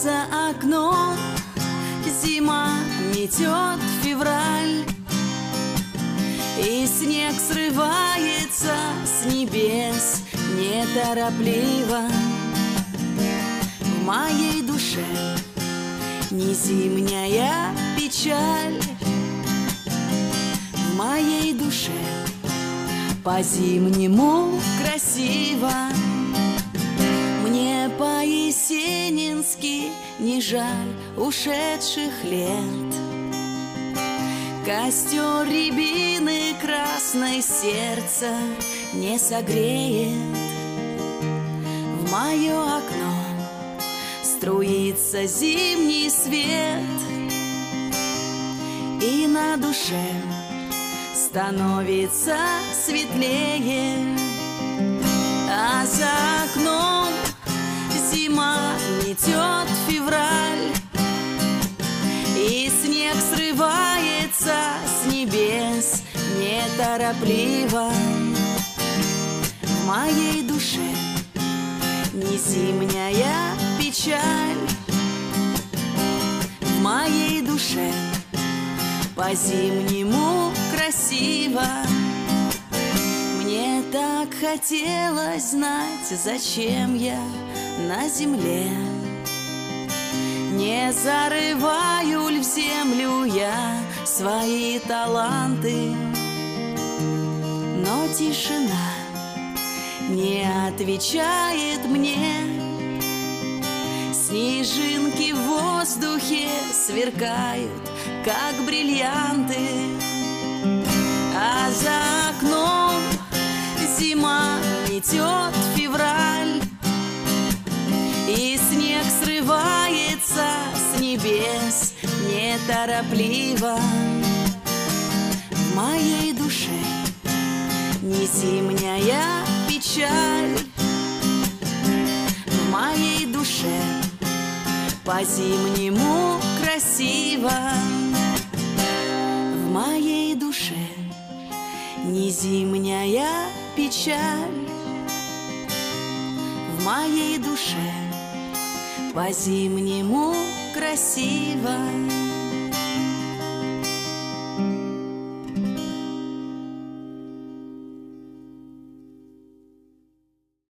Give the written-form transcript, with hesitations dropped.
за окном зима метет февраль, и снег срывается с небес неторопливо. В моей душе не зимняя печаль, в моей душе по-зимнему красиво. Мне по-есенински не жаль ушедших лет. Костер рябины красной сердце не согреет. В мое окно струится зимний свет, и на душе становится светлее. А за окном зима метет февраль, и снег срывается с небес неторопливо. В моей душе не зимняя печаль, в моей душе по-зимнему красиво. Мне так хотелось знать, зачем я на земле. Не зарываю ль в землю я свои таланты, но тишина не отвечает мне. Снежинки в воздухе сверкают, как бриллианты, а за окном зима метет февраль, и снег срывается с небес неторопливо. В моей душе не зимняя печаль, в моей душе по-зимнему красиво. В моей душе не зимняя печаль, в моей душе по-зимнему красиво.